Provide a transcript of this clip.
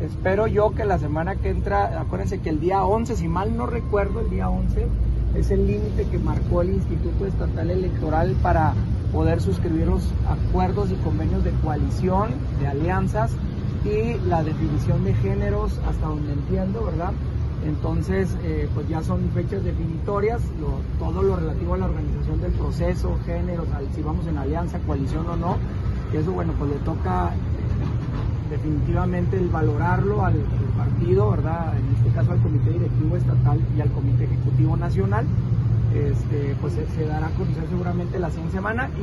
espero yo que la semana que entra, acuérdense que el día 11, si mal no recuerdo, el día 11 es el límite que marcó el Instituto Estatal Electoral para poder suscribir los acuerdos y convenios de coalición, de alianzas y la definición de géneros, hasta donde entiendo, ¿verdad? Entonces, pues ya son fechas definitorias, todo lo relativo a la organización del proceso, géneros, si vamos en alianza, coalición o no, que eso, bueno, pues le toca definitivamente el valorarlo al partido, ¿verdad? En este caso al Comité Directivo Estatal y al Comité Ejecutivo Nacional. Pues se dará a conocer seguramente la siguiente semana.